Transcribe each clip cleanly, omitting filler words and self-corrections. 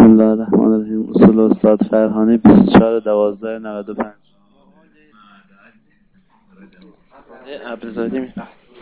بسم الله الرحمن الرحیم. اصول استاد فرهانی 24/12/95. این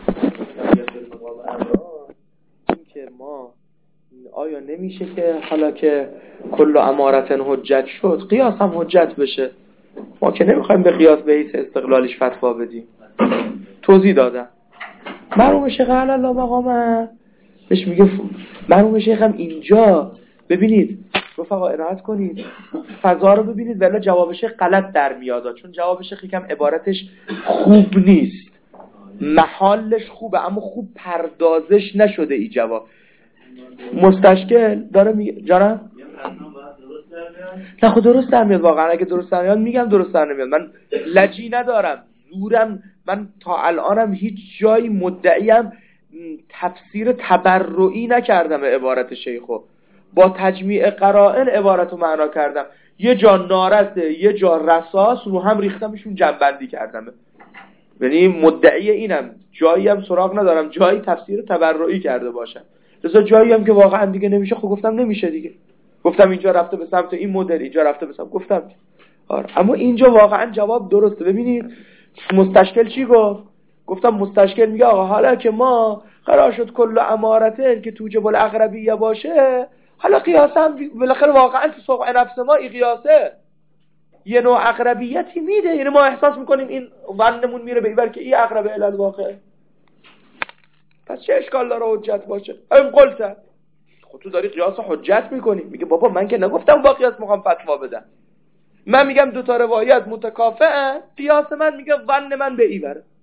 که ما آیا نمیشه که حالا که کل امارت حجت شد قیاس هم حجت بشه؟ ما که نمیخوایم به قیاس به حیث استقلالیش فتوا بدیم. توضیح دادم. مرحوم شیخ علی الله مقامه بهش میگه مرحوم شیخ هم اینجا ببینید رفقا عنایت کنید فضا رو ببینید ولی جواب شیخ غلط در میاد، چون جواب شیخ یکم عبارتش خوب نیست، محالش خوبه اما خوب پردازش نشده. ای جواب مستشکل داره میگه جانم نه خود درست در میاد واقعا. اگه درست در میاد میگم درست در نمیاد، من لجی ندارم زورم. من تا الانم هیچ جایی مدعیم تفسیر تبرعی نکردم عبارت شیخو، با تجمیع قرائن عبارتو معنا کردم. یه جا نارسته یه جا رساس رو هم ریختمشون جنبندی کردم. یعنی مدعی اینم، جایی هم سراغ ندارم جایی تفسیر تبرعی کرده باشم. لذا جایی هم که واقعا دیگه نمیشه خب گفتم نمیشه دیگه. گفتم اینجا رفته به سمت این مدل، اینجا رفته به سمت گفتم آره. اما اینجا واقعا جواب درسته. ببینید مستشکل چی گفت؟ گفتم مستشکل میگه آقا حالا که ما قرار شد کل امارته که توجب الاقربیه باشه، حالا قیاس هم بالاخره واقعا تو سوق نفس ما این قیاسه یه نوع اقربیتی میده، یعنی ما احساس میکنیم این ظنمون میره به این که این اقربه الی الواقع، پس چه اشکال داره حجت باشه؟ این قلت خب تو داری قیاس حجت میکنی. میگه بابا من که نگفتم با قیاس میخوام فتوا بدم، من میگم دو تا روایت متکافئن، قیاس من میگه ظن من به این بره.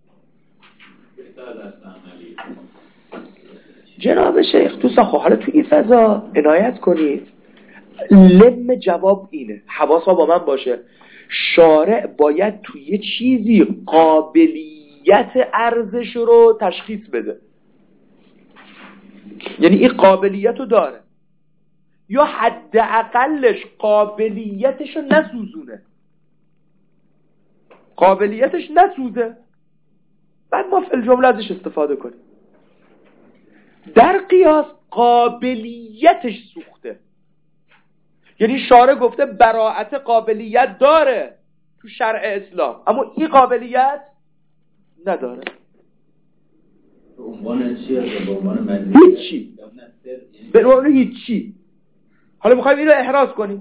جناب شیخ تو حالا تو این فضا عنایت کنید، لم جواب اینه، حواسا با من باشه. شارع باید تو یه چیزی قابلیت ارزش رو تشخیص بده، یعنی این قابلیت رو داره یا حداقلش قابلیتش رو نسوزونه، قابلیتش نسوزه، بعد ما فی الجمله ازش استفاده کنیم. در قیاس قابلیتش سوخته، یعنی شارع گفته براءت قابلیت داره تو شرع اسلام اما این قابلیت نداره. به عنوان چیه؟ به عنوان مدنی هیچی، به عنوان هیچی. حالا میخوایم این رو احراز کنیم.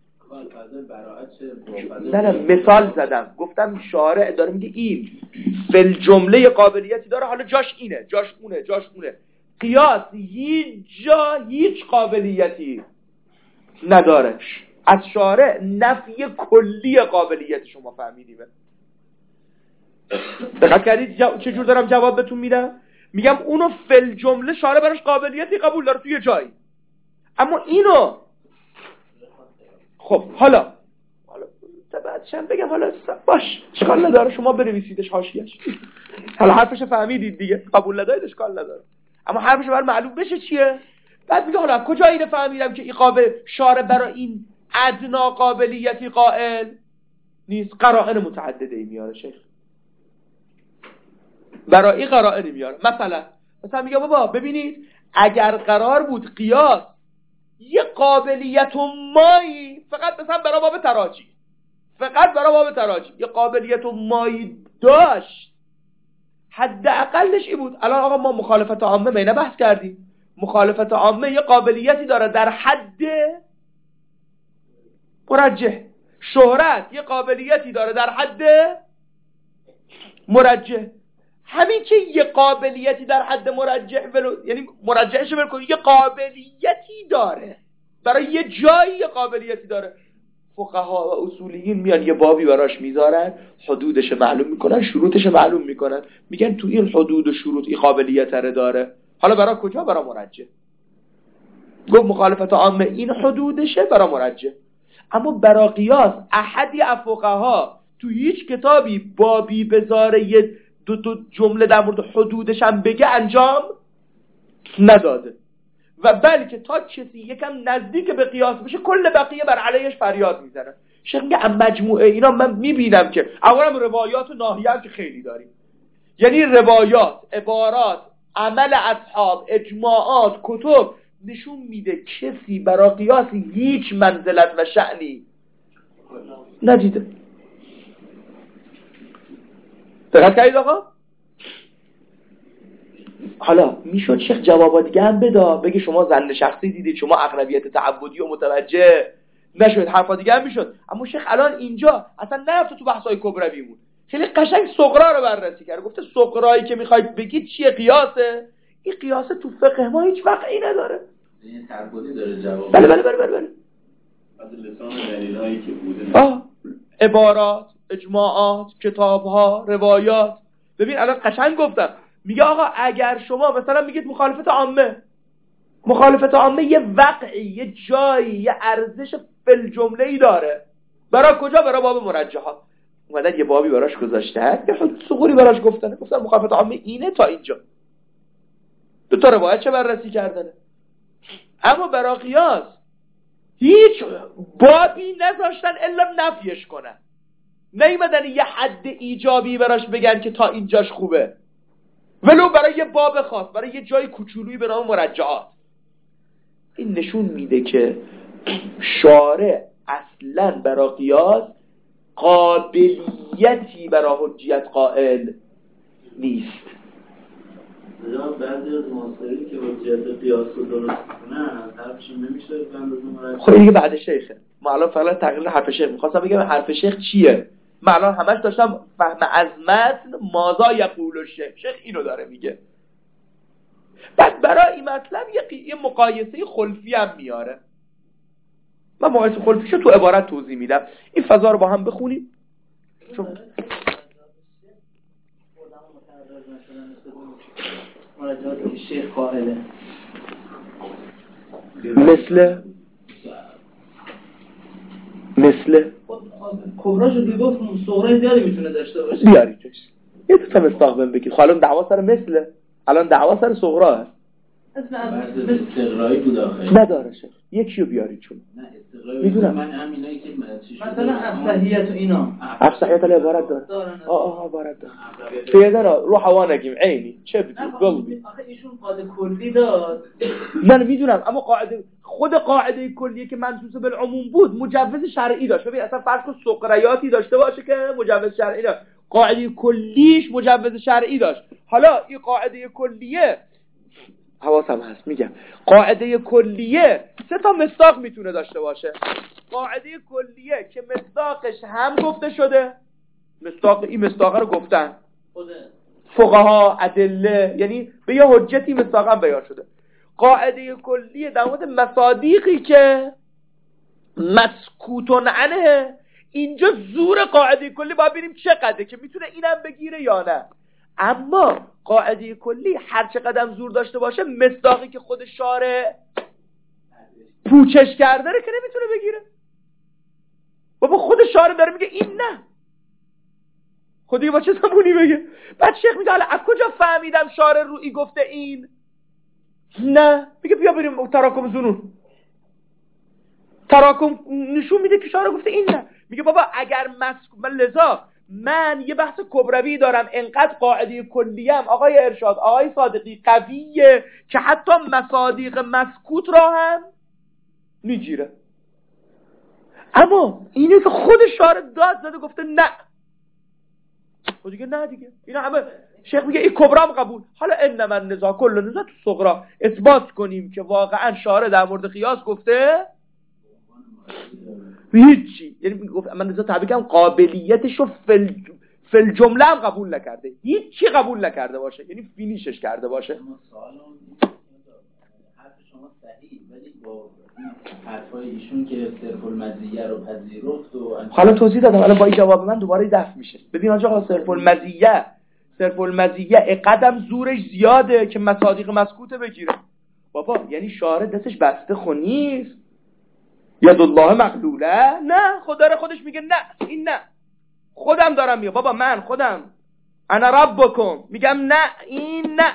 نه مثال زدم، گفتم شارع داره میگه این فل جمله قابلیتی داره، حالا جاش اینه جاش اونه جاش اونه. قیاس هیچ قابلیتی نداره، از شارع نفی کلی قابلیت شما فهمیدیم. دقت کردید چجور دارم جواب بهتون میدم؟ میگم اونو فل جمله شارع براش قابلیتی قبول داره توی جایی، اما اینو خب حالا بعدشم بگم حالا باش اشکال نداره شما بنویسیدش حاشیه‌اش، حالا حرفش فهمیدید دیگه، قبول ندارید اشکال نداره، اما حرفش برای معلوم بشه چیه. بعد میگه حالا کجا اینو فهمیدم که این قابل شارع برای این ادنا قابلیتی قائل نیست؟ قرائن متعدده ای میاره شیخ، برای این قرائن میاره. مثلا میگه بابا ببینید اگر قرار بود قیاس یه قابلیت و مایی فقط مثلا برای باب تراجی، فقط برای باب تراجی یه قابلیت و مایی داشت، حداقلش این بود. الان آقا ما مخالفت عامه بینه بحث کردیم، مخالفت عامه یه قابلیتی داره در حد مرجح، شهرت یه قابلیتی داره در حد مرجح. همین که یه قابلیتی در حد مرجح یعنی مرجحش بلکن یه قابلیتی داره، برای یه جایی یه قابلیتی داره. فقها و اصولیین میان یه بابی براش میذارن، حدودش معلوم میکنن، شروطش معلوم میکنن، میگن تو این حدود و شروط این قابلیت رو داره. حالا برای کجا؟ برای مرجح. گفت مخالفت عامه این حدودشه برای مرجح، اما برای قیاس احدی از فقها تو هیچ کتابی بابی بذاره یه دو جمله در مورد حدودش هم بگه انجام نداده، و بلکه تا کسی یکم نزدیک به قیاس بشه کل بقیه بر علیهش فریاد میزنه. شیخ میگه مجموعه اینا من میبینم که اولا روایات و ناحیه هم که خیلی داریم، یعنی روایات، عبارات، عمل اصحاب، اجماعات، کتب نشون میده کسی برای قیاسی هیچ منزلت و شأنی ندیده. دقت کردید آقا؟ حالا میشد شیخ جوابا دیگه هم بگه شما ظن شخصی دیدید، شما اقربیت تعبدی و متوجه نشد، حرفا دیگه هم میشد. اما شیخ الان اینجا اصلا نرفت تو بحثای کبروی بود، خیلی قشنگ صغرا رو بررسی کرد. گفته صغرایی که میخواید بگید چیه؟ قیاسه. این قیاسه تو فقه ما هیچ وقعی نداره. این تعبدی داره جواب. بله از لسان دلیلایی که بوده. عبارات، اجماعات، کتاب‌ها، روایات. ببین الان قشنگ گفتم، میگه آقا اگر شما مثلا میگید مخالفت عامه یه وقعی، یه جایی، یه ارزش فی‌الجمله‌ای داره. برای کجا؟ برای باب مرجحات. اومدن یه بابی براش گذاشته، یه صغوری براش گفتن، مثلا مخالفت عامه اینه تا اینجا. دو تا روایت چه بررسی کردنه. اما برای قیاس هیچ بابی نذاشتن الا نفیش کنن. نیومدن یه حد ایجابی براش بگن که تا اینجاش خوبه، ولو برای یه باب خاص، برای یه جای کوچولویی به نام مرجعات. این نشون میده که شارع اصلا برای قیاس قابلیتی برای حجیت قائل نیست. بعضی از معاصرین که حجیت قیاس رو درست کنن حرفشون نمیشه به اندازه مرجع. خب دیگه بعد شیخه. ما الان فعلا تقریر حرف شیخ می‌خواستم بگم حرف شیخ چیه. من الان همش داشتم فهم از متن ماذا یقول الشیخ. شیخ اینو داره میگه. بعد برای این مطلب یه مقایسه خلفی هم میاره. من مقایسه خلفیشو تو عبارت توضیح میدم. این فضا رو با هم بخونیم. مرجعاتی که شیخ قائله مثل کبراشو که گفت صغرای زیادی میتونه داشته باشه. بیاریدش یه تا مستقبل بگید. خب الان دعوا سر مثله، الان دعوا سر صغرا هست. استقرایی بود آخه نداره شیخ. یکیو بیارید چون نه استقرایی میدونم. من همینایی که مثلا افصحیت و اینا افصحیت عبارت داره. عبارت داره. پیدا رو هوا نگیم عینی چه بدید قلبی. آخه ایشون قاعده کلی داد. من میدونم اما خود قاعده کلیه که منصوص بالعموم بود مجوز شرعی داشت. ببین اصلا فرض کن سقریاتی داشته باشه که مجوز شرعی داشت، قاعده کلیش مجوز شرعی داشت. حالا این قاعده کلیه حواسم هست میگم قاعده کلیه 3 تا مصداق میتونه داشته باشه. قاعده کلیه که مصداقش هم گفته شده، این مصداق رو گفتن فقها ادله، یعنی به یه حجتی مصداقا بیان شده. قاعده کلیه در مورد مصادیقی که مسکوتون عنه، اینجا زور قاعده کلی باید ببینیم چقدره که میتونه اینم بگیره یا نه. اما قاعده کلی هر چقدر زور داشته باشه مصداقی که خود شارع پوچش کرده رو که نمیتونه بگیره. بابا خود شارع داره میگه این نه، خود دیگه با چه زمونی بگه؟ بعد شیخ میگه حالا از کجا فهمیدم شارع روی گفته این نه؟ میگه بیا بریم تراکم زنون. تراکم نشون میده که شارع گفته این نه. میگه بابا اگر لذا من یه بحث کبروی دارم، انقدر قاعده کلیم آقای ارشاد آقای صادقی قویه که حتی مصادیق مسکوت را هم میگیره. اما اینه که خود شارع داد زده گفته نه، خود دیگه نه دیگه. اینا همه شیخ میگه این کبرام قبول. حالا انما النزاع کل نزاع تو صغرا اثبات کنیم که واقعا شارع در مورد قیاس گفته هیچی، یعنی میگفت من نزاع تعبیر کردم قابلیتشو فل جمله هم قبول نکرده، هیچی قبول نکرده باشه، یعنی فینیشش کرده باشه. حرف شما صحیح، ولی با حرفای ایشون که صرف المزیه رو پذیرفت و حالا توضیح دادم، حالا با این جواب من دوباره دفع میشه. ببین آقا صرف المزیه قدم زورش زیاده که مصادیق مسکوته بگیره. بابا یعنی شارع دستش بسته نیست، ید الله مغلوله؟ نه، خدا خودش میگه نه، این نه، خودم دارم میگم بابا من خودم انا ربکم میگم نه، این نه.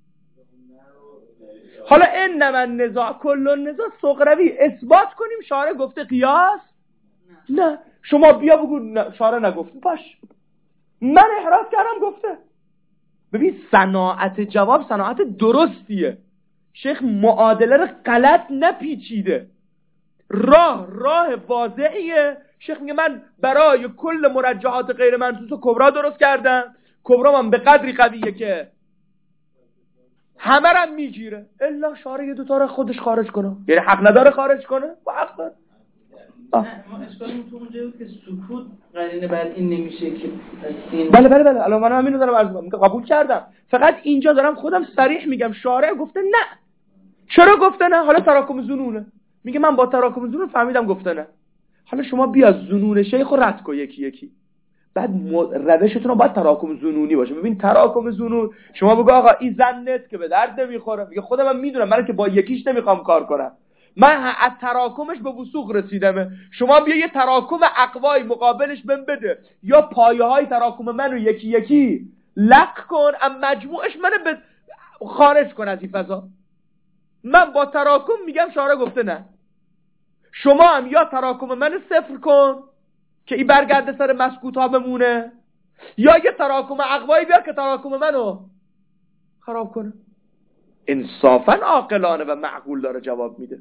حالا انما النزاع کل النزاع صغروی اثبات کنیم شارع گفته قیاس نه. شما بیا بگو شارع نگفته، باش من احراز کردم گفته. ببین صناعت جواب صناعت درستیه. شیخ معادله رو غلط نپیچیده، راه واضحیه. شیخ میگه من برای کل مرجحات غیر منصوص و کبرا درست کردم، کبرا من به قدری قویه که همه رو میگیره، الا شارع یه دوتا رو خودش خارج کنه، یعنی حق نداره خارج کنه و حق داره. ما اشکالمون تو اونجا بود که سکوت قرینه بعد این نمیشه که این بله الان من همین رو دارم عرض میکنم، قبول کردم، فقط اینجا دارم خودم صریح میگم شارع گفته نه. چرا گفته نه؟ حالا تراکم ظنونه، میگه من با تراکم ظنون فهمیدم گفته نه. حالا شما بیا ظنون شیخ رو رد کن یکی یکی، بعد روشتون رو باید تراکم ظنونی باشه. ببین تراکم ظنون شما بگو آقا این زنت که به درد نمیخوره، میگه خودم من میدونم، من که با یکیش نمیخوام کار کنم، من از تراکمش به وثوق رسیدم. شما بیا یه تراکم اقوای مقابلش بهم بده، یا پایه های تراکم منو یکی یکی لق کن، ام مجموعش منو به خارج کن از این فضا. من با تراکم میگم شارع گفته نه. شما هم یا تراکم منو صفر کن که این برگرده سر مسکوت ها بمونه، یا یه تراکم اقوایی بیار که تراکم منو خراب کنه. انصافا عاقلانه و معقول داره جواب میده.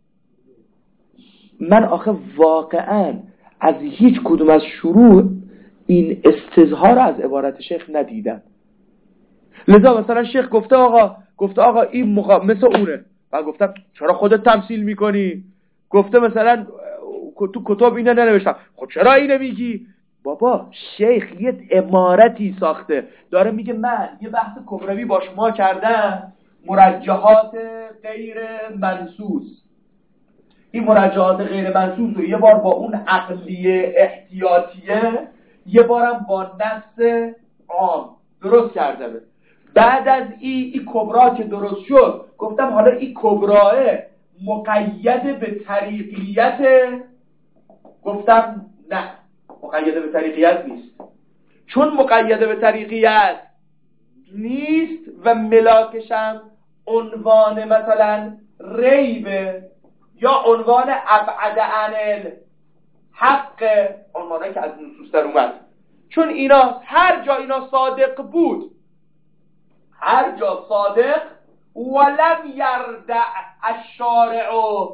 من آخه واقعا از هیچ کدوم از شروع این استظهار از عبارت شیخ ندیدم. لذا مثلا شیخ گفته آقا این مثل اونه، من گفتم چرا خودت تمثیل میکنی؟ گفته مثلا تو کتاب اینه ننوشتم، خب چرا اینه میگی؟ بابا شیخ یه عمارتی ساخته، داره میگه من یه بحث کبروی با شما کردم، مرجحات غیر منصوص. این مرجحات غیر منصوص رو یه بار با اون عقلیه احتیاطیه، یه بارم با نص عام درست کرده. بعد از این کبرا که درست شد، گفتم حالا این کبراه مقید به طریقیت، گفتم نه مقید به طریقیت نیست، چون مقید به طریقیت نیست و ملاکشم عنوان مثلا ریبه یا عنوان ابعد عن حق، عنوانه که از نصوص در اومد، چون اینا هر جا اینا صادق بود، هر جا صادق ولم یردع الشارع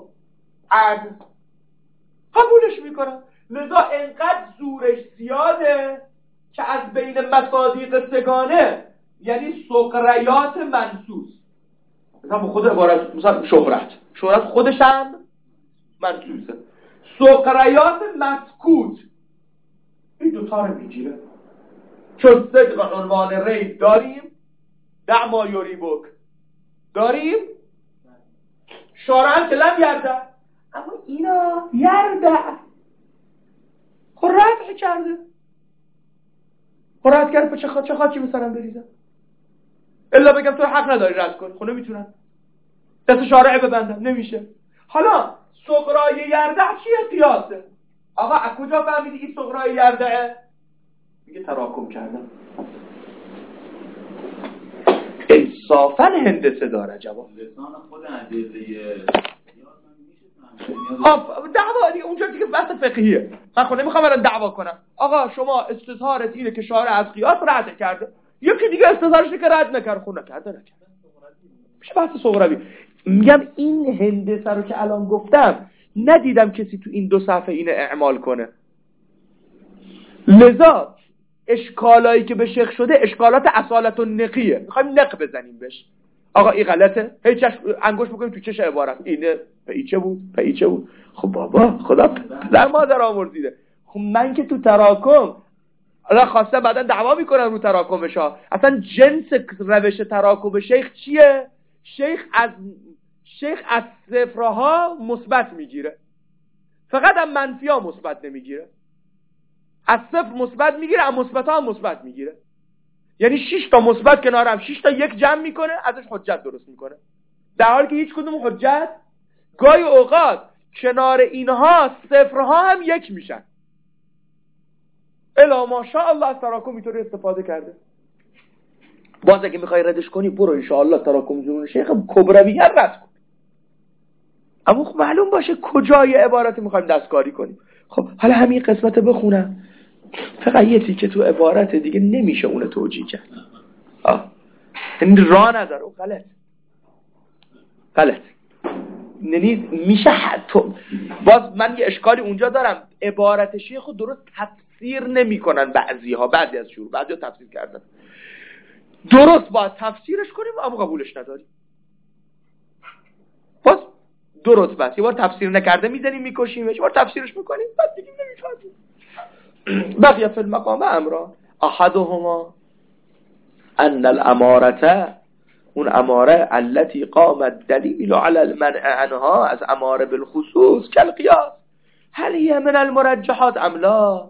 عن، قبولش میکنم. لذا انقدر زورش زیاده که از بین مصادیق سگانه، یعنی سقریات منصوص، مثلا خود عبارت مثلا شهرت خودش هم منصوصه، سقریات مسکوت، این دوتا رو میگیره. چون صدق عنوان ریب داریم، دع ما یریبک داریم، شارع که لم یرده، اما اینا یرده، خب رد کرده، خب رد کرده، چه خاکی بسرم بریزم؟ الا بگم تو حق نداری رد کن، خب نمیتونم دست شارع ببندم، نمیشه. حالا صغرای یرده چیه؟ قیاسه. آقا از کجا فهمیدی این صغرای یرده؟ میگه تراکم کردم. انصافا هندسه داره جواب. لسان خود ادله دعوا دیگه اونجا دیگه بحث فقهیه، من خود نمیخوام الان دعوا کنم. آقا شما استظهارت اینه که شارع از قیاس رد کرده، یکی دیگه استظهارش که رد نکرد، خود نکرده میشه بحث صغروی. میگم این هندسه رو که الان گفتم ندیدم کسی تو این 2 صفحه اینو اعمال کنه. لذا اشکالایی که به شیخ شده اشکالات اصالت و نقیه، میخوایم نق بزنیم بهش. آقا این غلطه، هی انگوش بکنیم تو چش عبارت، اینه پیچه بود. خب بابا خدا در مادر آمرزیده. خب من که تو تراکم الان خواسته بعدا دعوا میکنن رو تراکمش ها، اصلا جنس روش تراکم شیخ چیه؟ شیخ از صفرها مثبت میگیره، فقط هم منفی ها مثبت نمیگیره. از صفر مثبت میگیره، از مثبت ها هم مثبت میگیره. یعنی 6 تا مثبت کنار هم 6 تا یک جمع میکنه، ازش حجت درست میکنه، در حالی که هیچ کدوم حجت، گاهی اوقات کنار اینها صفرها هم یک میشن. الا ماشاءالله از تراکم اینطوری استفاده کرده. باز اگه میخوای ردش کنی برو انشاءالله تراکم جنون شیخ کبروی رد کن، اما خب معلوم باشه کجای عبارتی میخوایم دستکاری کنیم. خب حالا همین قسمت بخونم، فقط یه تیکه تو عبارت دیگه نمیشه اونو توجیه کرد، این راه نداره، اون غلط. غلط. یعنی میشه باز من یه اشکالی اونجا دارم، عبارت شیخ درست تفسیر نمیکنن بعضی از شروع، بعضی ها تفسیر کردن درست، باید تفسیرش کنیم اما قبولش نداریم. باز درست بس یه بار تفسیر نکرده میزنیم میکشیمش، یه بار تفسیرش میکنیم بعد دیگه نمیفهمیم. بقیه فی المقام امران احدهما ان الامارته، اون اماره التي قام الدلیل علی المنع عنها، از اماره بالخصوص کالقیاس، هل هي من المرجحات ام لا؟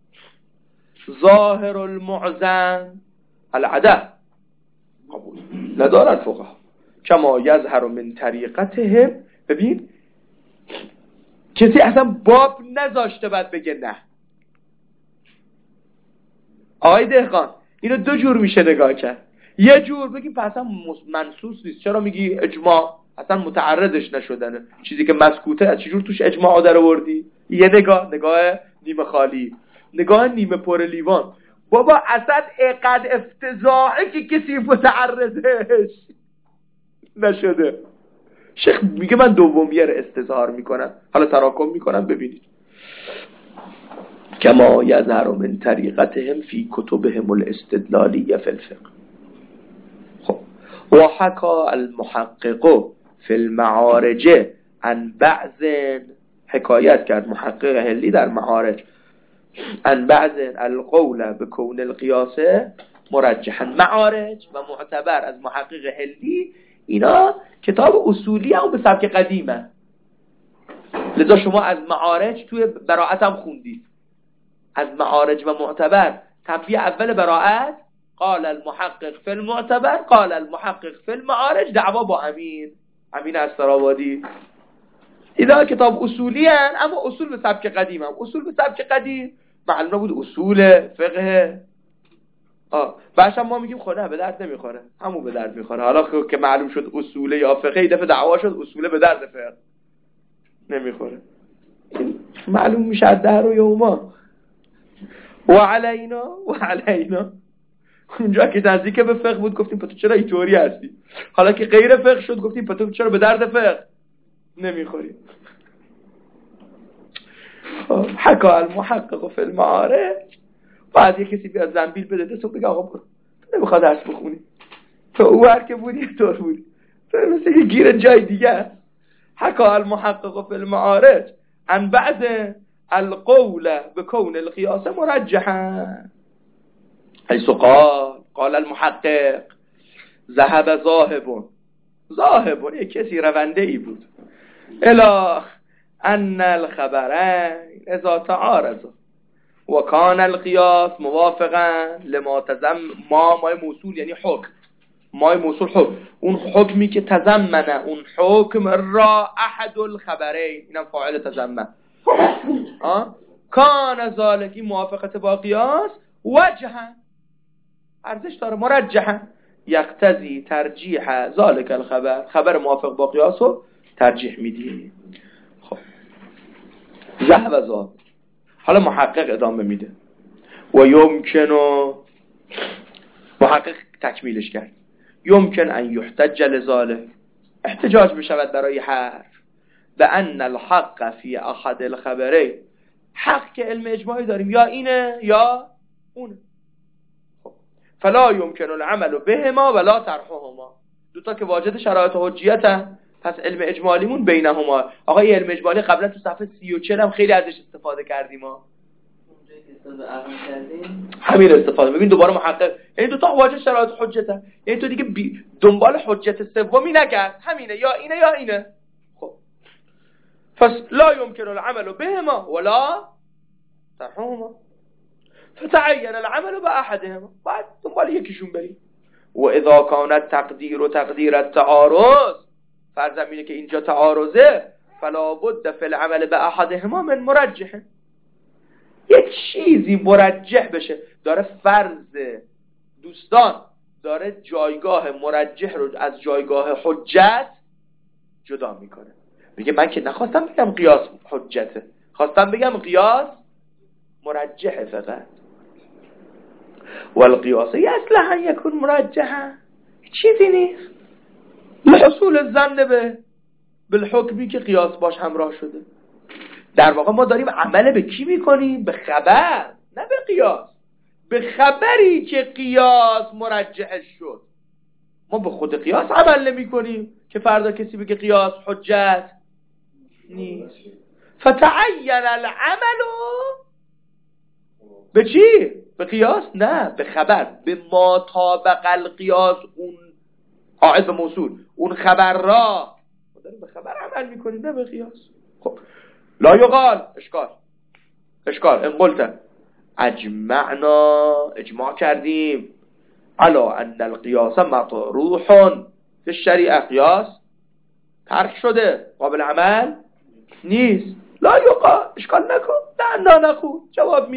ظاهر المعزن العدم، قبول ندارن فقها. کما یظهر من طریقتهم، ببین کسی اصلا باب نذاشته بعد بگه نه. آقای دهقان اینو دو جور میشه نگاه کرد. یه جور بگیم پس اصلا منصوص نیست، چرا میگی اجماع اصلا متعرضش نشدنه، چیزی که مسکوته از چجور توش اجماع در آوردی؟ یه نگاه نیمه خالی، نگاه نیمه پر لیوان. بابا اصلا اقد افتضاحه که کسی متعرضش نشده. شیخ میگه من دومیه رو استظهار میکنم، حالا تراکم میکنم ببینید. کما یظهر من طریقتهم فی کتبهم الاستدلالیه فی الفقه. خب و حکی المحقق فی المعارج عن بعض، حکایت کرد محقق هلی در معارج عن بعض القول بکون القیاس مرجحا. معارج و معتبر از محقق هلی، اینا کتاب اصولی هم به سبک قدیمه، لذا شما از معارج توی براءت هم خوندید. از معارج و معتبر تنبیه اول براءت، قال المحقق فی المعتبر قال المحقق فی المعارج، دعوا با امین استرابادی. اینا کتاب اصولی هن، اما اصول به سبک قدیم هم. اصول به سبک قدیم معلومه بود اصول فقه. بعدش ما میگیم خونه به درد نمیخوره، همون به درد میخوره. حالا که معلوم شد اصوله یا فقه، دفعه دعوا شد اصوله به درد فقه نمیخوره. معلوم میشه از در و یوما و علینا اونجا که نزدیک به فقه بود گفتیم پتو چرا اینطوری هستی، حالا که غیر فقه شد گفتیم پتو چرا به درد فقه نمیخوری. حکا المحقق فی المعارج، بعد یه کسی بیاد زنبیل بده دست و بگه آقا برو، تو نمیخواد درس بخونی، تو اوور که بودی طور بودی، تو مثل که گیر جای دیگه. حکا المحقق فی المعارج عن بعض القول بكون القياس مرجحا، حيث قال المحقق ذهب ذاهب یک کسی رونده ای بود الی ان الخبرين اذا تعارضا وكان القياس موافقا لما ما موصول، یعنی حکم، ما موصول حکم، اون حکمی که تضمنه اون حکم را احد الخبرين، اینم فاعل تضمن، کان ذالکی موافقت با قیاس وجها، ارزش داره، مرجحا یقتضی ترجیح ذالک الخبر، خبر موافق با قیاس رو ترجیح میدی. خب ذهب ذا، حالا محقق ادامه میده و یمکنو، محقق تکمیلش کرد، یمکن ان یحتج لذالک، احتجاج بشود برای حرف به ان الحق فی احد الخبرین، حق که علم اجماعی داریم یا اینه یا اونه. خب فلا یمکن العمل بهما ولا طرحهما، دوتا که واجد شرایط حجیتن، پس علم اجمالیمون بینهما. آقا این علم اجمالی قبلا تو صفحه 34 هم خیلی ازش استفاده کردیم ما، همین استفاده. ببین دوباره محقق، یعنی دوتا واجد شرایط حجتن، یعنی تو دیگه دنبال حجت سومی نگرد، همینه یا اینه یا اینه. خب پس لا يمكن العمل بهما ولا طرحهما فتعين العمل باحدهما، بعد دنبال یکیشون بریم. و اذا كان التقدير تقدير التعارض، فرض اینه که اینجا تعارضه، فلا بد في العمل باحدهما من مرجح، یک چیزی مرجح بشه. داره فرض دوستان، داره جایگاه مرجح رو از جایگاه حجت جدا میکنه. میگه من که نخواستم بگم قیاس حجته، خواستم بگم قیاس مرجحه فقط. والقیاس اصلا یکون مرجحه، چیزی نیست. لحصول الظن به بالحکمی که قیاس باش همراه شده. در واقع ما داریم عمل به کی میکنیم؟ به خبر، نه به قیاس. به خبری که قیاس مرجحش شد. ما به خود قیاس عمل نمی کنیم که فردا کسی بگه قیاس حجت نیست. فتعین العمل به چی؟ به قیاس؟ نه، به خبر. به ما طابق القیاس، اون عائد به موصول، اون خبر را ما داریم به خبر عمل میکنیم، نه به قیاس. خب لا یقال اشکال ان قلت اجمعنا، اجماع کردیم علا ان القیاس مطروح فی الشریعه، قیاس ترک شده، قابل عمل نیست. لا یقال، اشکال نکن، نه نخون. جواب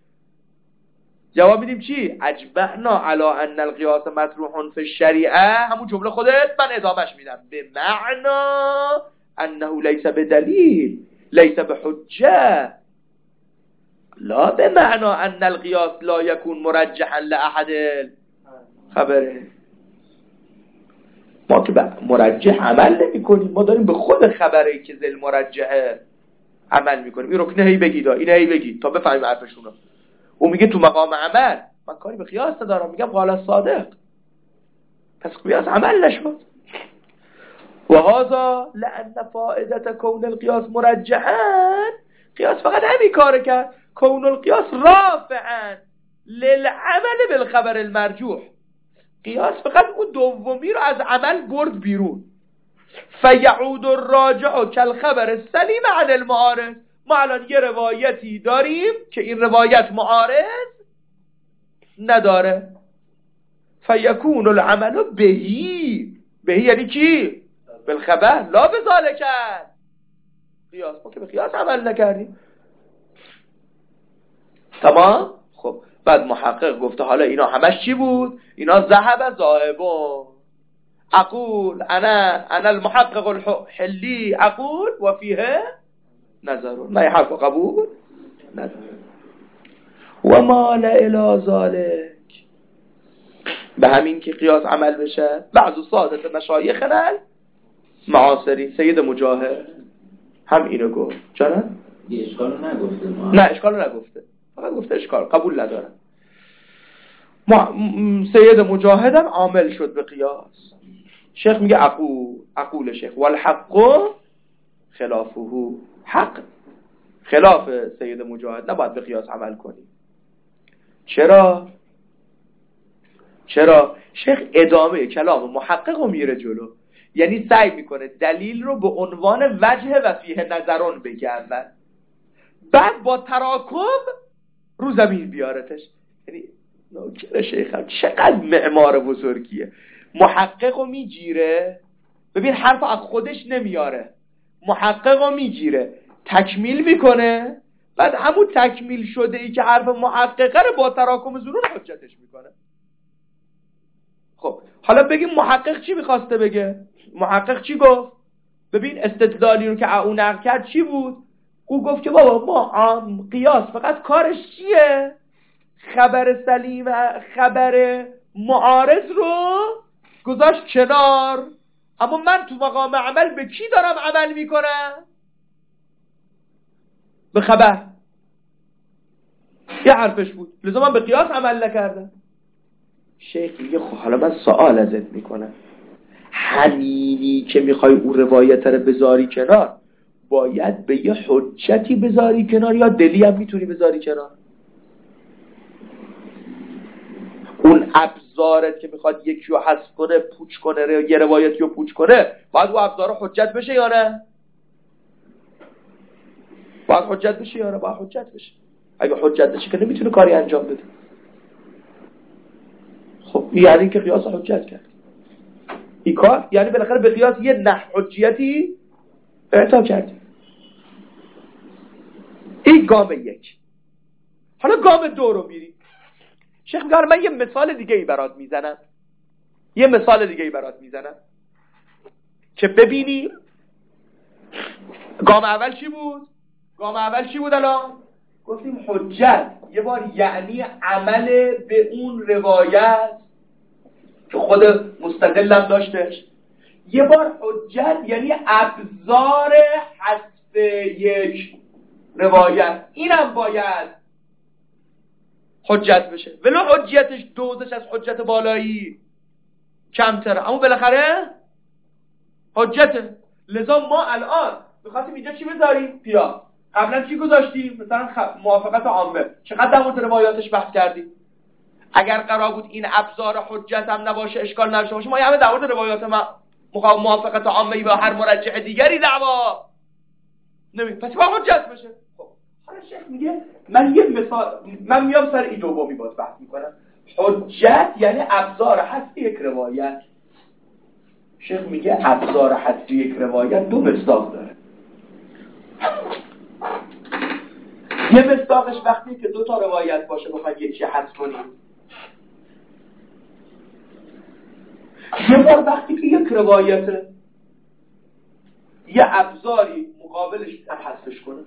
میدیم چی؟ اجمعنا علا ان القیاس مطروح فی الشریعه، همون جمله خودت من ادامهش میدم، به معنا انه لیس بدلیل لیس بحجه، لا به معنا ان القیاس لا یکون مرجحا لأحد خبره. ما که به مرجح عمل نمی کنیم، ما داریم به خود خبری که ذل مرجحه عمل می کنیم. این رکنه هی بگید، این هی بگید تا بفهمیم حرفشون رو. اون میگه تو مقام عمل من کاری به قیاس ندارم، میگم قال صادق، پس قیاس عمل نشد. و هذا لأن فائدة كون القياس مرجحا، قیاس فقط همین کار کرد، كون القياس رافعا للعمل بالخبر المرجوح، قیاس فقط اون دومی رو از عمل برد بیرون. فیعود الراجع كالخبر السلیم عن المعارض. ما الان یه روایتی داریم که این روایت معارض نداره، فیکون العمل بهی یعنی چی؟ بالخبر لا بذالک قیاس. ما که به قیاس عمل نکردیم. تمام. خب بعد محقق گفته حالا اینا همش چی بود؟ اینا ذهب ذاهبون. اقول انا المحقق الحلی اقول و فیه نظر، نه حرف قبول نظر. و مال الی ذالک، به همین که قیاس عمل بشه بعض سادت مشایخنا معاصری، سید مجاهد هم اینو گفت. چرا؟ اشکالو نگفته. نه اشکالو نگفته، فقط گفته اشکال قبول نداره. سید مجاهد هم عامل شد به قیاس. شیخ میگه اقول شیخ والحق خلافه، حق خلاف سید مجاهد، نباید به قیاس عمل کنی. چرا؟ شیخ ادامه کلام محقق رو میره جلو، یعنی سعی میکنه دلیل رو به عنوان وجه و فیه نظرون بگردن، بعد با تراکم رو زمین بیارتش. یعنی نوکر شیخم چقدر معمار بزرگیه. محقق رو میگیره، ببین حرف از خودش نمیاره، محقق رو میگیره تکمیل میکنه، بعد همون تکمیل شده ای که حرف محققه رو با تراکم ظنون حجتش میکنه. خب حالا بگیم محقق چی میخواسته بگه؟ محقق چی گفت؟ ببین استدلالی رو که او نقل کرد چی بود؟ او گفت که بابا ما قیاس فقط کارش چیه؟ خبر سلیم خبر معارض رو گذاشت کنار، اما من تو مقام عمل به کی دارم عمل میکنم؟ به خبر. یه حرفش بود، لذا من به قیاس عمل نکردم. شیخ میگه خب حالا من سوال ازت میکنم، همینی که میخوای اون روایت رو بذاری کنار باید به یه حجتی بذاری کنار یا دلی هم میتونی بذاری کنار؟ اون ابزارت که میخواد یکی رو حذف کنه پوچ کنه، یه روایتی رو پوچ کنه، باید اون ابزار حجت بشه یا نه؟ باید حجت بشه یا نه؟ باید حجت بشه. اگه حجت بشه که نمیتونه کاری انجام بده. خب یعنی که قیاس حجت کرد این کار، یعنی بالاخره به قیاس یه نحو حجیتی اعطا کرد. این گام یک. حالا گام دو رو میری. شیخ میگه من یه مثال دیگه ای برات میزنم که ببینی گام اول چی بود الان؟ گفتیم حجت یه بار یعنی عمل به اون روایت که خود مستدلم داشتش، یه بار حجت یعنی ابزار حذف یک روایت، اینم باید حجت بشه ولو حجتش دوزش از حجت بالایی کمتره، اما بالاخره حجته. لذا ما الان می‌خواستیم اینجا چی بذاریم؟ قیاس. قبلا چی گذاشتیم؟ مثلا موافقت عامه. چقدر در مورد روایاتش بحث کردیم؟ اگر قرار بود این ابزار حجت هم نباشه، اشکال نداشته باشه، ما همه در مورد روایات موافقت عامه و هر مرجع دیگری دعوا پس با حجت بشه. خب حالا شیخ میگه من میام سر این دومی باز بحث میکنم. حجت یعنی ابزار حذف یک روایت. شیخ میگه ابزار حذف یک روایت دو مصداق داره. یه مصداقش وقتی که دو تا روایت باشه بخواید یکی حذف کنیم. یه بار وقتی که یک روایت یه ابزاری مقابلش حذفش کنه.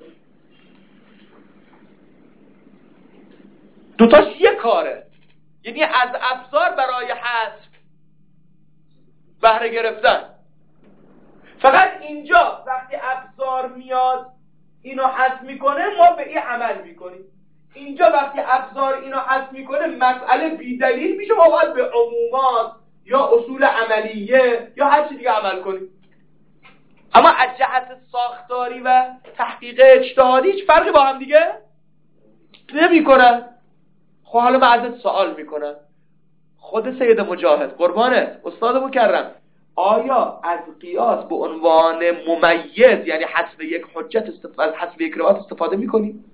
دوتاش یه کاره، یعنی از ابزار برای حذف بهره گرفتن. فقط اینجا وقتی ابزار میاد اینو حذف میکنه ما به این عمل میکنیم. اینجا وقتی ابزار اینو حذف میکنه مسئله بی دلیل میشه، ما باید به عمومات یا اصول عملیه یا هر چی دیگه عمل کنیم. اما از جهت ساختاری و تحقیق اجتهادی هیچ فرقی با هم دیگه نمیکنن. خب حالا من ازت سوال میکنم، خود سید مجاهد قربانه استاد مکرم، آیا از قیاس به عنوان ممیز یعنی حذف یک حجت از حذف یک روایت استفاده میکنی؟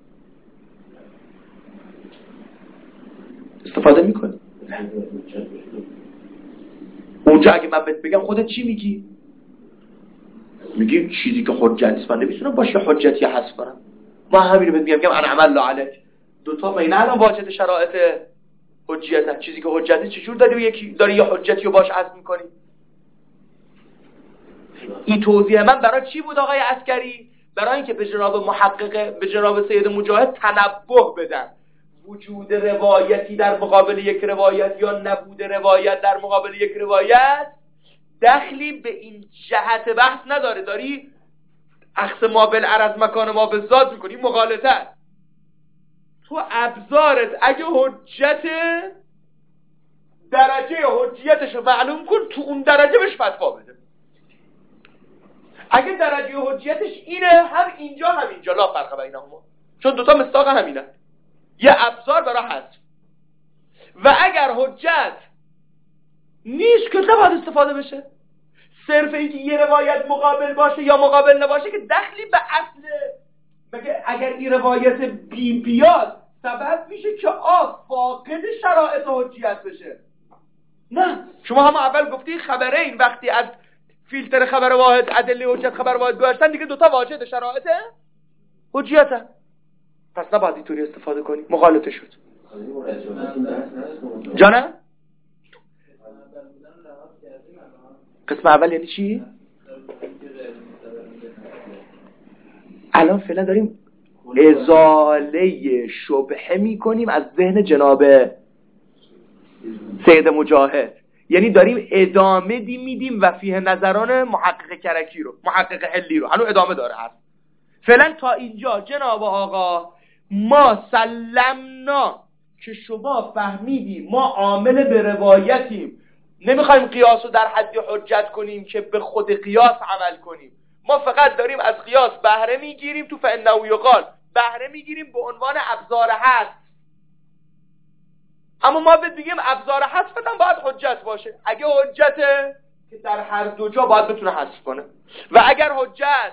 استفاده میکنی؟ اونجا اگه من بهت بگم خودت چی میگی؟ میگی چیزی که حجت نیست من نمیتونم باشه حجتی حذف کنم. ما همین رو میگم انا عمل لا علیک. دوتا ما این الان واجد شرایط حجیت، چیزی که حجت نیست چجور داری یه حجتی رو باش حذف میکنی؟ این توضیح من برای چی بود آقای عسکری؟ برای اینکه به جناب محقق، به جناب سید مجاهد تنبه بدن وجود روایتی در مقابل یک روایت یا نبود روایت در مقابل یک روایت دخلی به این جهت بحث نداره. داری اخذ ما بالعرض مکان ما بالذات میکنی، مغالطه است. تو ابزارت اگه حجت درجه حجیتش رو معلوم کن، تو اون درجه بهش فتوا بده. اگه درجه حجیتش اینه، هم اینجا هم اینجا لا فرق بینهما، چون دوتا مصداق همینه، یه ابزار برای حذف. و اگر حجت نیست که نباید استفاده بشه. صرف اینکه یه روایت مقابل باشه یا مقابل نباشه که دخلی به اصل، اگر این روایت بیاد سبب میشه که فاقد شرایط حجیت بشه. نه، شما هم اول گفتی خبرین وقتی از فیلتر خبر واحد ادله حجت خبر واحد گذاشتن دیگه دوتا واجد شرایط حجیت، پس نباید اینطوری استفاده کنی، مغالطه شد. جانم؟ قسم اول یعنی چی؟ الان فعلا داریم ازاله شبهه میکنیم از ذهن جناب سید مجاهد، یعنی داریم ادامه میدیم و فیه نظران محقق کرکی رو، محقق حلی رو، هنوز ادامه داره هست. فعلا تا اینجا جناب آقا ما سلمنا که شما فهمیدیم ما عامل به روایتیم، نمیخوایم قیاس رو در حد حجت کنیم که به خود قیاس عمل کنیم، ما فقط داریم از قیاس بهره میگیریم، تو فإنه یقال بهره میگیریم به عنوان ابزار حذف. اما ما بگیم ابزار حذف هم باید حجت باشه. اگه حجته که در هر دو جا باید بتونه حذف کنه، و اگر حجت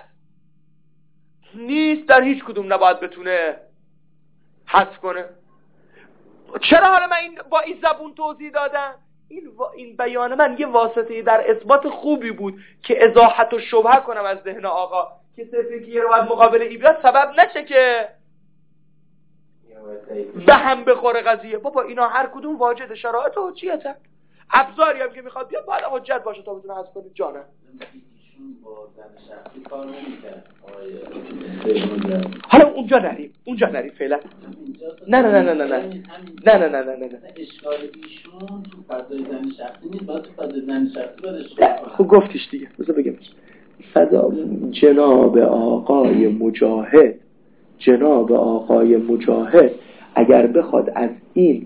نیست در هیچ کدوم نباید بتونه حذف کنه. چرا حالا من با این زبون توضیح دادم؟ این بیان من یه واسطه در اثبات خوبی بود که ازاحت و شبهه کنم از ذهن آقا، که صرفی که یه روایت مقابل ایبرات سبب نشه که به هم بخوره قضیه. بابا اینا هر کدوم واجد شرایط و حجیته، ابزاری هم که میخواد بیاد باید حجت باشه تا بتونه حذف کنه. جانم حالا اونجا نریم فعلا. اشکال ایشون تو فضای زن شخصی نیست، باید تو فضای زن شخصی باید اشکال کنه. خب گفتیش دیگه، بذار بگم فضا جناب آقای مجاهد اگر بخواد از این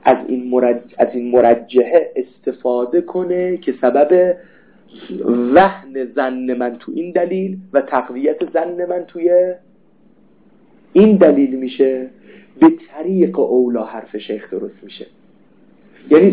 مرجحه استفاده کنه که سبب وهن ظن من تو این دلیل و تقویت ظن من توی این دلیل میشه، به طریق اولا حرف شیخ درست میشه. یعنی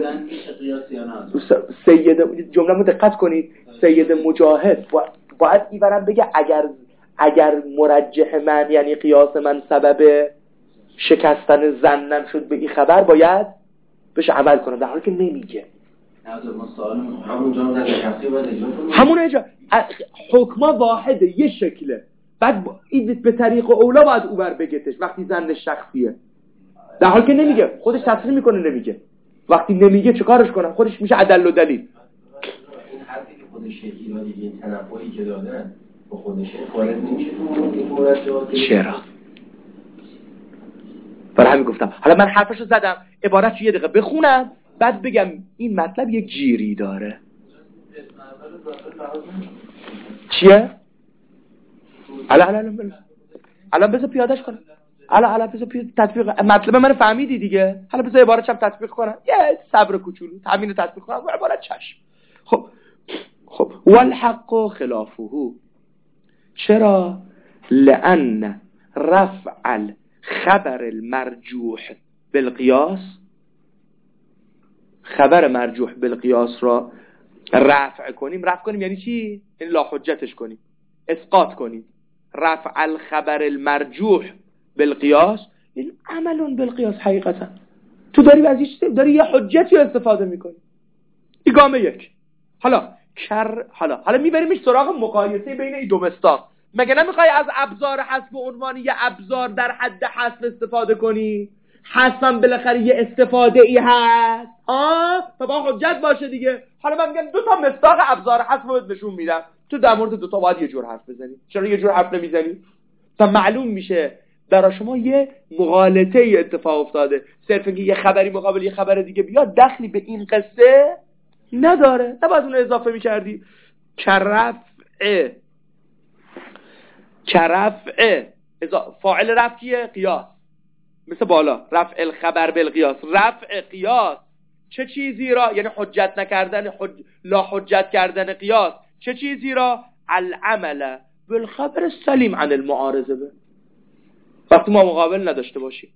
سید جمله دقت کنید، سید مجاهد باید ایورم بگه اگر مرجح من یعنی قیاس من سبب شکستن ظنم شد به این خبر، باید بهش عمل کنم، در حالی که نمیگه. همون اجا حکما واحده، یه شکله، بعد این به طریق اولا باید اوبر بگتش وقتی ظن شخصیه، در حالی که نمیگه، خودش تصریح میکنه نمیگه. وقتی نمیگه چه کارش کنم؟ خودش میشه عدل و دلیل. این حرفی که خودش ایرانی دیگه تنبؤی که دادن با خودش وارد نمیشه تو مرجحات. چرا؟ برای همین گفتم حالا من حرفشو زدم، عبارتشو یه دقیقه بخونم بعد بگم این مطلب یک جیری داره. چیه؟ الان بذار پیادهش کنم. الان بذار تطبیق مطلب من فهمیدی دیگه، حالا بذار عبارتشم تطبیق کنم. یه صبر کوچولو همینو تطبیق کنم و عبارت چشم. خب والحق خلافه. چرا؟ لأن رفع الخبر المرجوح بالقیاس، خبر مرجوح بالقیاس را رفع کنیم یعنی چی؟ یعنی لا حجتش کنیم، اسقاط کنیم. رفع الخبر المرجوح بالقیاس این عملون بالقیاس. حقیقتا تو داری یه حجتی رو استفاده میکنی. گام یک. حالا میبریمش سراغ مقایسه بین این دو مصداق. مگه نمیخوای از ابزار حذف به عنوان یه ابزار در حد حذف استفاده کنی؟ حذفم بالاخره یه استفاده ای هست تا با حجت باشه دیگه. حالا من میگم دو تا مصداق ابزار حذف رو نشون میدم، تو در مورد دو تا باید یه جور حرف بزنی. چرا یه جور حرف نمیزنی؟ تا معلوم میشه برای شما یه مغالطه ای اتفاق افتاده. صرف اینکه یه خبری مقابل یه خبر دیگه بیاد دخلی به این قصه نداره، نباید اون اضافه میکردی. کرفع فاعل رفع کیه؟ قیاس. مثل بالا رفع الخبر بالقیاس. رفع قیاس چه چیزی را؟ یعنی حجت نکردن لا حجت کردن قیاس. چه چیزی را؟ العمل بالخبر السلیم عن المعارضه. وقتی ما مقابل نداشته باشیم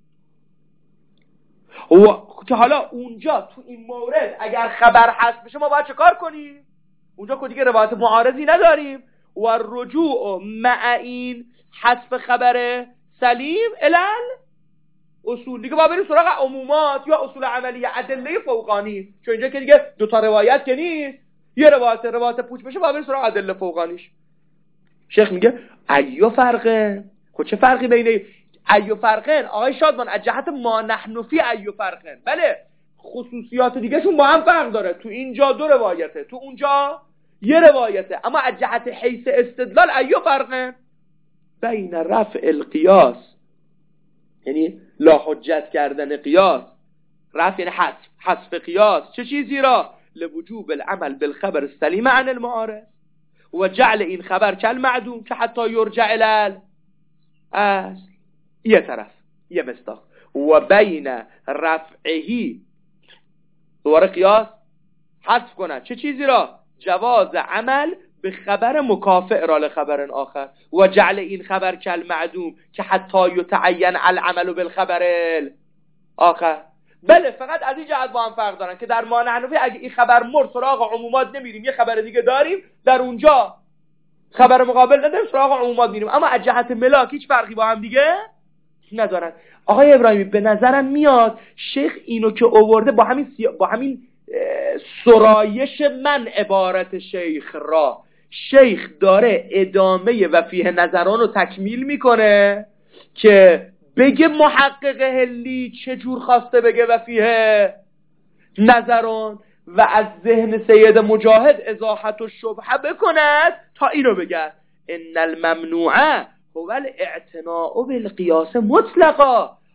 که حالا اونجا تو این مورد اگر خبر حذف بشه ما باید چه کار کنیم؟ اونجا که دیگه روایت معارضی نداریم و رجوع مع این حذف خبر سلیم الان اصول دیگه باید بریم سراغ عمومات یا اصول عملیه، ادله فوقانی. چون اینجا که دیگه دوتا روایت که نیست، یه روایت پوچ بشه باید بریم سراغ ادله فوقانیش. شیخ میگه ایو فرقه. خب چه فرقی بین ایو فرقن؟ آقای شادمان از جهت ما نحن فی ایو فرقن، بله خصوصیات دیگه شون با هم فرق داره. تو اینجا دو روایته، تو اونجا یه روایته، اما از جهت حیث استدلال ایو فرقن. بین رفع القیاس یعنی لا حجت کردن قیاس، رفع یعنی حذف قیاس چه چیزی را؟ لوجوب العمل بالخبر السلیم عن المعارض و جعل این خبر کل معدوم که حتی یرجع الال اصل. یه طرف یه مصداق. و بین رفعهی دوباره قیاس حذف کنه چه چیزی را؟ جواز عمل به خبر مکافئ را لخبر آخر و جعل این خبر کل معدوم که حتی یتعین العمل بالخبر آخر. بله فقط از این جهت با هم فرق دارن که در ما نحنفی اگه این خبر مرد سراغ عمومات نمیریم، یه خبر دیگه داریم، در اونجا خبر مقابل نداریم سراغ عمومات میریم. اما از جهت ملاک هیچ فرقی با هم دیگه ندارن. آقای ابراهیمی به نظرم میاد شیخ اینو که آورده با همین سرایش من عبارت شیخ را، شیخ داره ادامه و فیه نظران رو تکمیل میکنه که بگه محقق هلی چجور خواسته بگه و فیه نظران و از ذهن سید مجاهد ازاحت و شبهه بکند تا اینو بگه ان الممنوعه هو الاعتناء بالقیاس مطلقا.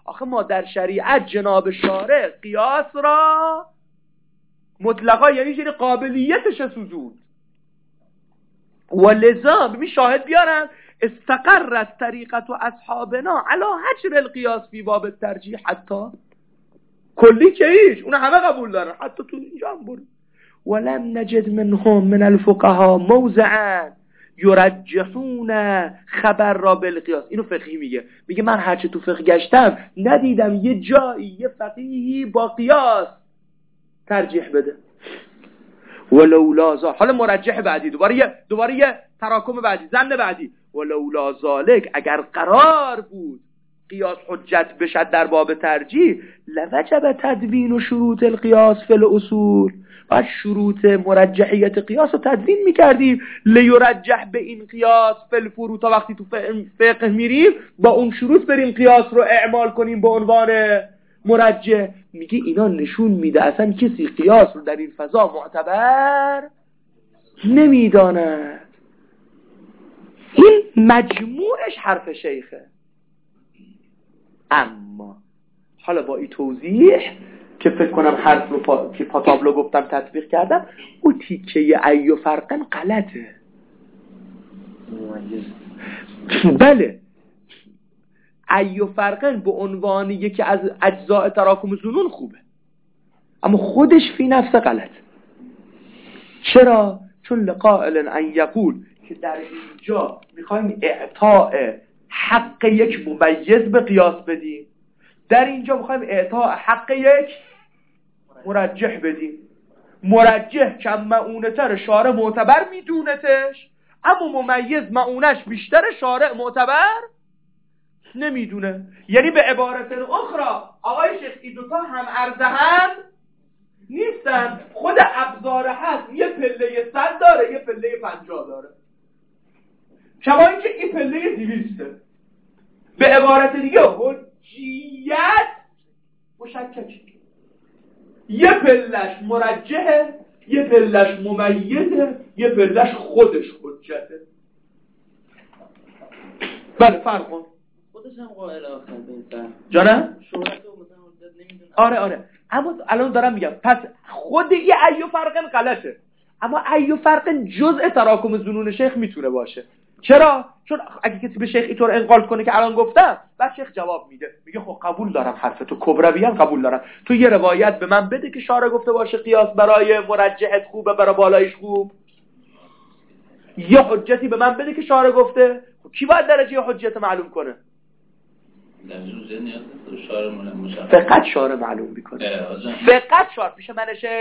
آخه ما در شریعت جناب شارع قیاس را مطلقا یعنی قابلیتش سوزود و لذا ببین شاهد بیارن استقرت طریقت و اصحابنا علی حجر القیاس فی باب الترجیح حتی کلی که ایش اون همه قبول دارن حتی تو اینجا هم برو ولم نجد منهم من الفقهاء موضعا یرجحون خبر را بالقیاس. اینو فقهی میگه من هرچه تو فقه گشتم ندیدم یه جایی یه فقیهی با قیاس ترجیح بده. ولولا ذالک، حالا مرجح بعدی دوباره یه تراکم بعدی، ضمن بعدی، ولولا ذالک، اگر قرار بود قیاس حجت بشد در باب ترجیح لوجب تدوین و شروط القیاس فی الاصول، و شروط مرجحیت قیاس رو تدوین میکردیم لیرجح به این قیاس فی الفروع، تا وقتی تو فقه میریم با اون شروط بریم قیاس رو اعمال کنیم به عنوان مرجح. میگه اینا نشون میده اصلا کسی قیاس رو در این فضا معتبر نمیداند. این مجموعش حرف شیخه. اما حالا با این توضیح که فکر کنم حرف رو که پاتابلو گفتم تطبیق کردم، او تیکه ای و فرقن غلطه. بله ای و فرقن به عنوان یکی از اجزاء تراکم ظنون خوبه، اما خودش فی نفس غلط. چرا؟ چون لقائل ان یقول که در اینجا میخوایم اعطاء حق یک ممیز به قیاس بدیم، در اینجا میخوایم اعطاء حق یک مرجح بدیم. مرجح کم معونه تر، شارع معتبر میدونتش، اما ممیز معونش بیشتر، شارع معتبر نمیدونه. یعنی به عبارت اخرى آقای شیخ این دوتا هم عرضه هم نیستن. خود ابزار هست یه پله 100 داره یه پله 50 داره، شما این که این پله 200. به عبارت دیگه حجیت مشکک، یه پلش مرجحه، یه پلش ممیزه، یه پلش خودش حجته. بله فرق کن خودش هم قائل آخر به این سر جانم شهرت و مثلا حجت نمیدونه. آره اما الان دارم میگم پس خود یه ای و فرقن غلطه، اما ای و فرقن جزء تراکم ظنون شیخ میتونه باشه. چرا؟ چون اگه کسی به شیخ اینطور انقال کنه که الان گفتم، بعد شیخ جواب میگه خب قبول دارم حرفتو، کبروی هم قبول دارم، تو یه روایت به من بده که شارع گفته باشه قیاس برای مرجحت خوبه برای بالایش خوب، یه حجتی به من بده که شارع گفته. خب کی باید درجه حجت معلوم کنه؟ فقط شارع معلوم میکنه. فقط شارع پیش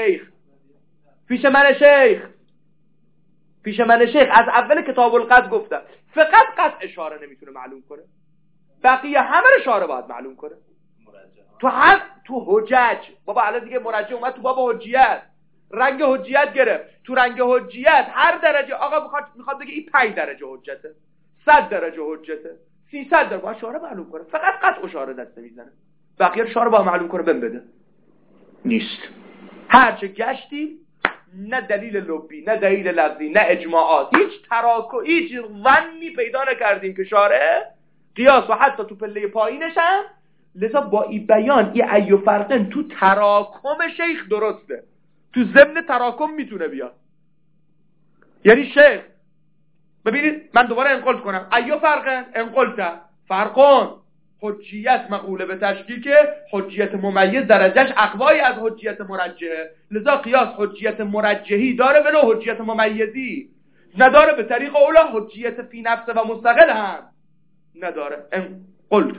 من شیخ از اول کتاب القدر گفتم فقط قطع شارع نمیتونه معلوم کنه، بقیه همه رو شارع باید معلوم کنه. تو حجج بابا الان دیگه مرجح اومد تو باب حجیت، رنگ حجیت گرفت، تو رنگ حجیت هر درجه آقا میخواد بگه این 5 درجه حجته، 100 درجه حجته، 300 درجه باید شارع معلوم کنه. فقط قطع شارع دست نمیزنه، بقیه رو شارع باید معلوم کنه بده. نیست. هرچه گشتیم نه دلیل لبی نه دلیل لفظی نه اجماعات، هیچ ظنی پیدا نکردیم که شارع قیاس و حتی تو پله پایینش هم. لذا با این بیان این ای و فرقن تو تراکم شیخ درسته، تو ضمن تراکم میتونه بیاد. یعنی شیخ ببینید من دوباره انقل کنم، ای و فرقن انقلت فرقان حجیت مقوله به تشکیک، حجیت ممیز درجهش اقوای از حجیت مرجحه، لذا قیاس حجیت مرجحی داره ولو حجیت ممیزی نداره، به طریق اولا حجیت فی نفسه و مستقل هم نداره. قلت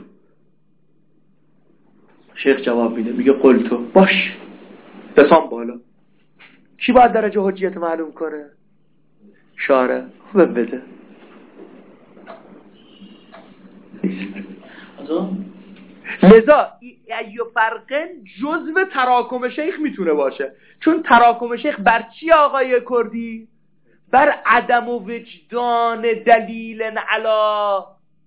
شیخ جواب میده میگه قلتو باش دستان بالا، کی باید درجه حجیت معلوم کنه؟ شارع. خوب بده لذا ای و فرقن جزو تراکم شیخ میتونه باشه، چون تراکم شیخ بر چی آقای کردی؟ بر عدم و وجدان دلیل علا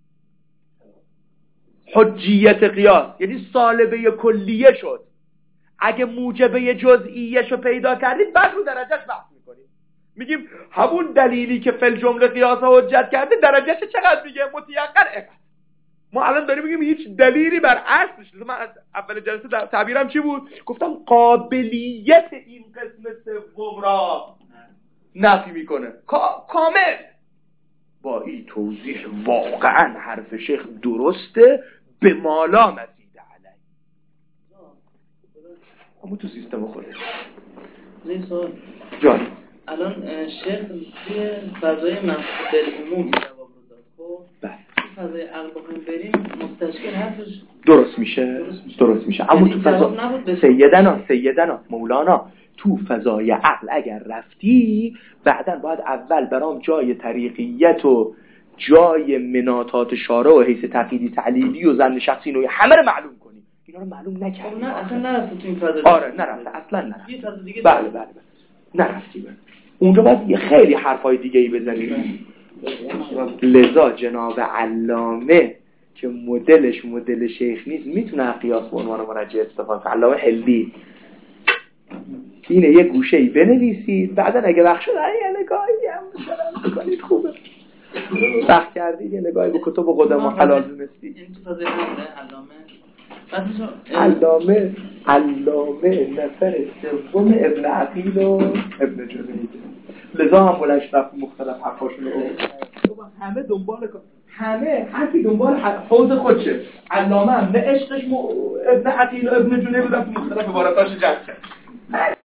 حجیت قیاس، یعنی سالبه کلیه شد. اگه موجبه جزئیه شو پیدا کردیم بعد رو درجهش بحث میکنیم، میگیم همون دلیلی که فل جمله قیاس حجت کرده درجهش چقدر میگه؟ متیقن اقل. ما الان داریم میگیم هیچ دلیلی بر اصلش. من از اول جلسه تعبیرم چی بود؟ گفتم قابلیت این قسم سوم را نفی میکنه کامل. با این توضیح واقعا حرف شیخ درسته به مالا مزید علی. اما تو سیستم خودش جان الان شیخ توی فضای منصوب بالعموم جواب رو داد. خب تو فضای عقل بخوایم بریم مستشکل حرفش درست میشه. اما تو فضا سیدنا مولانا تو فضای عقل اگر رفتی بعدن باید اول برام جای طریقیت و جای مناطات شارع و حیث تقییدی تعلیلی و ظن شخصی اینو همه رو معلوم کنی. اینا رو معلوم نکردی. نه اصلا نرفته تو این فضا. آره نرفته، اصلا نرفته. یه فضا دیگه بله نرفتی. اونجا باید یه خیلی حرفای دیگه ای بزنی. لذا جناب علامه که مدل شیخ نیست میتونه قیاس به عنوان مرجع استفاده کنه. علامه حلی اینه یه گوشه‌ای بنویسید، بعدا اگه وقت شد یه نگاهی هم بکنید. خوبه وقت کردید یه نگاهی به کتب قدما حلال دونستید. یعنی تو فضای علامه نفر سوم ابن عقیل و ابن جنیده. لذا هم بلش رفت مختلف حرفاشون رو همه دنبال هر کی دنبال حوض خودشه. علامه هم نه عشقش ابن عقیل و ابن جنیده بودن تو مختلف عباراتاش جمع کرد.